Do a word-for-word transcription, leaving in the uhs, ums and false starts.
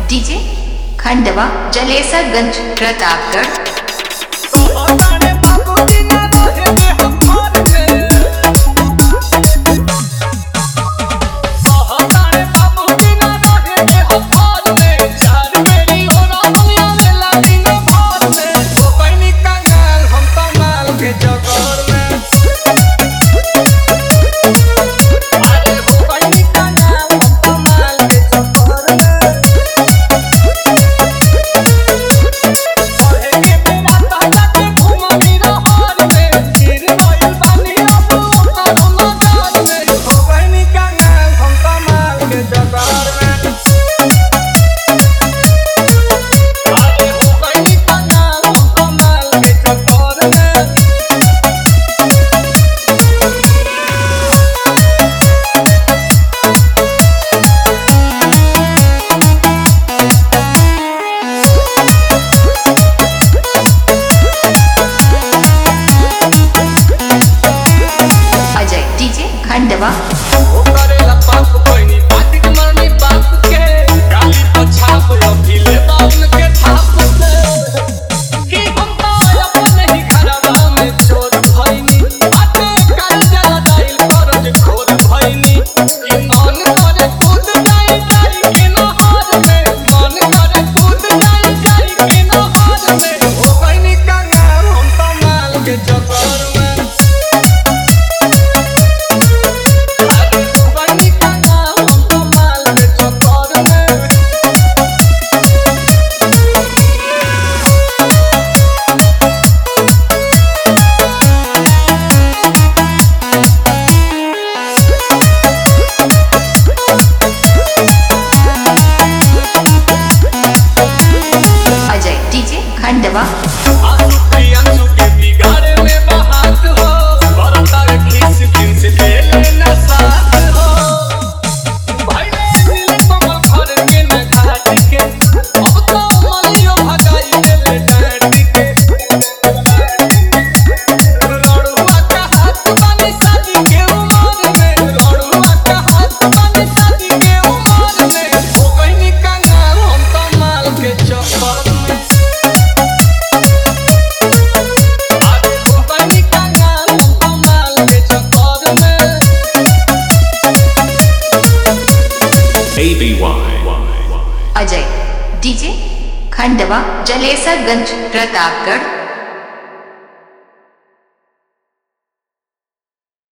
DJ Khandwa Jalesarganj Pratapgarh. Khandwa ओ करेला पाप कोइनी पाटिक मरनी बाप के गाली पछाप अभिले बावन के थाप से कि हम तो अपन ही घरवा में चोर भइनी आते काल जला दाइल करज खोर भइनी कि मन करे कूद जाई जाई कि नहर में मन करे कूद जाई जाई कि नहर में ओ कोइनी कंगाल हम तो माल के चक्कर में खंडवा आंसू प्रियांशु के बिगाड़े में बहात हो बरता रे खीस दिन से ले लेना साथ हो भाई नील कमल घर के न घाट के अब तो मलियो भगाई देले डांट के रोड़ुआ का हाथ बानी शादी के उमर में रोड़ुआ का हाथ बानी शादी के उमर में हो गईनी कंगाल हम तो माल के चक्कर में अजय डीजे खंडवा जलेसरगंज प्रतापगढ़।